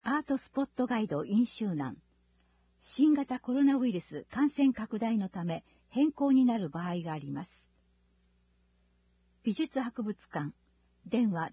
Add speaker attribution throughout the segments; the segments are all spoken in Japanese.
Speaker 1: アートスポットガイド in 周南。新型コロナウイルス感染拡大のため変更になる場合があります。美術博物館、電話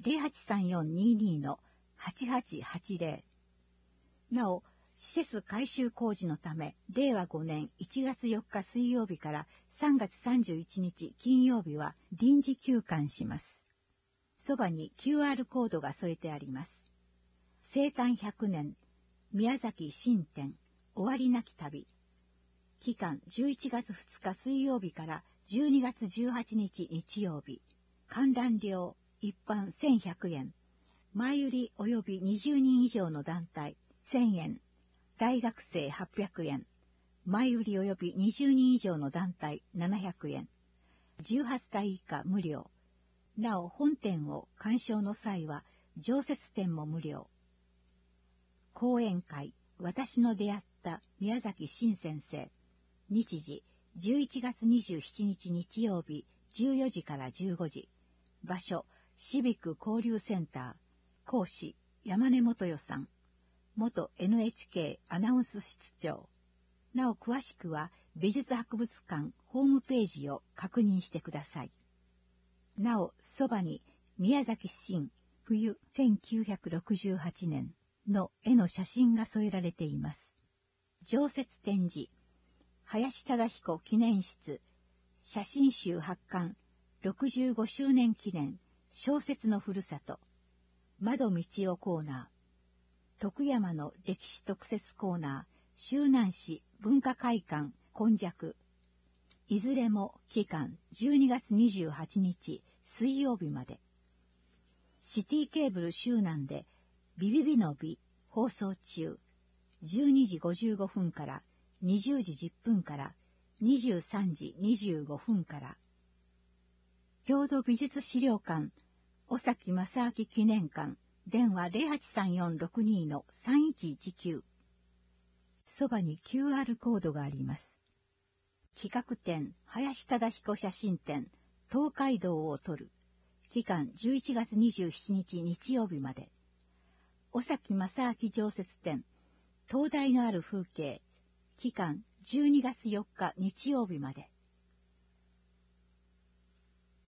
Speaker 1: 083422-8880。なお、施設改修工事のため、令和5年1月4日水曜日から3月31日金曜日は臨時休館します。そばに QR コードが添えてあります。生誕100年、宮崎新展、終わりなき旅。期間11月2日水曜日から12月18日日曜日。観覧料一般1100円。前売り及び20人以上の団体1000円。大学生800円。前売り及び20人以上の団体700円。18歳以下無料。なお本展を鑑賞の際は常設展も無料。講演会、私の出会った宮崎新先生。日時、11月27日日曜日、14時から15時。場所、シビック交流センター。講師、山根元代さん。元 NHK アナウンス室長。なお詳しくは美術博物館ホームページを確認してください。なお、そばに宮崎新冬1968年の絵の写真が添えられています。常設展示、林忠彦記念室、写真集発刊65周年記念、小説のふるさと、窓道夫コーナー、徳山の歴史特設コーナー、周南市文化会館今昔。いずれも期間12月28日水曜日まで。シティケーブル周南でビビビの美放送中。12時55分から20時10分から23時25分から。郷土美術資料館、尾崎正明記念館、電話 083462-3119。そばに QR コードがあります。企画展、林忠彦写真展、東海道を撮る。期間11月27日日曜日まで。尾崎正明常設展、灯台のある風景。期間12月4日日曜日まで。